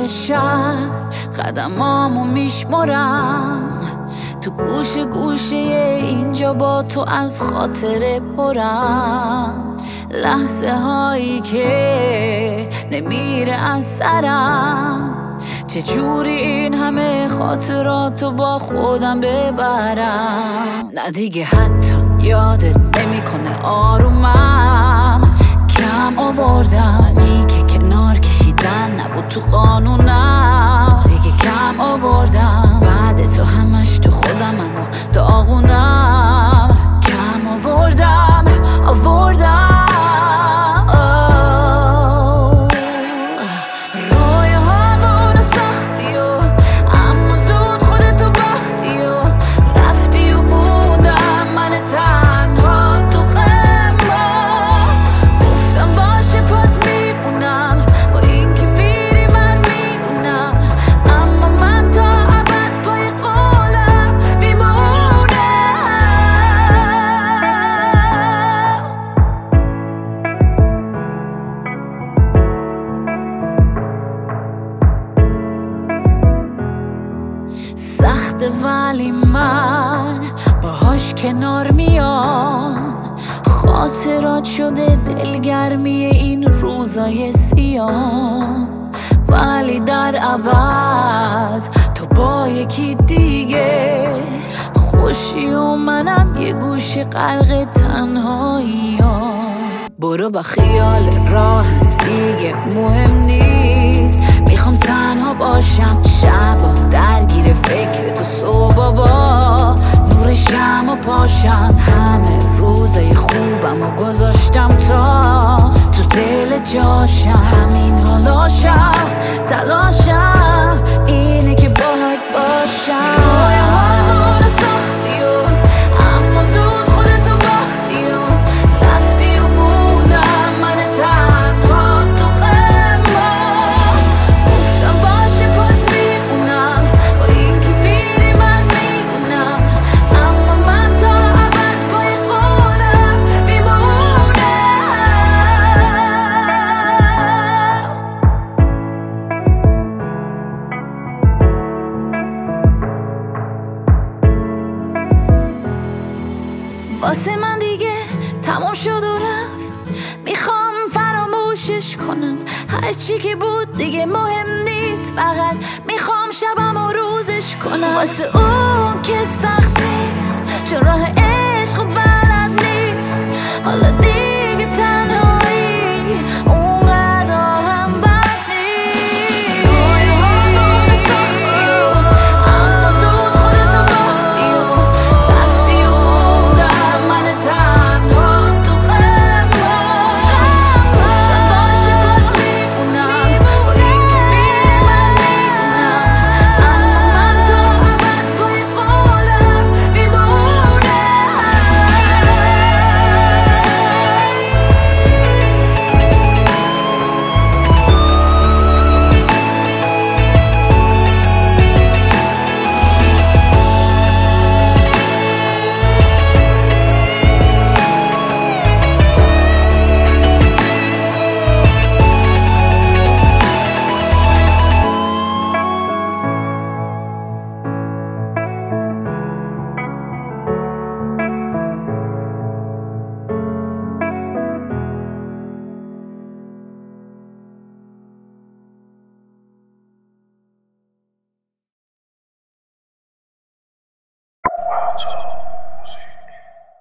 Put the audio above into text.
دل شب قدمامو میشمرم، تو گوشه گوشه اینجا با تو از خاطر پرم، لحظه هایی که نمیره از سرم، چجوری این همه خاطراتو با خودم ببرم. نه دیگه حتی یادت نمیکنه آرومم، کم آوردم که کنار کشیدن نبود تو قانونم، دیگه کم آوردم بعد تو همش تو خودم اما داغونم، کم آوردم سخته ولی من باهاش کنار میام، خاطرات شده دلگرمی این روزای سیاه، ولی در عوض تو با یکی دیگه خوشی و منم یه گوشه غرق تنهایی ها. برو با خیال راه دیگه مهم نیست، میخوام تنها باشم شبا درگیر فکر تو، صبح با نور شمع پاشم، همه روزای خوبم و گذاشتم تا تو دل جاشم، همین حالاشم تلاشم اینه که باهات باشم. واسه من دیگه تمام شد و رفت، میخوام فراموشش کنم، هرچی که بود دیگه مهم نیست، فقط میخوام شبم و روزش کنم، واسه اون که سخت نیست چون راه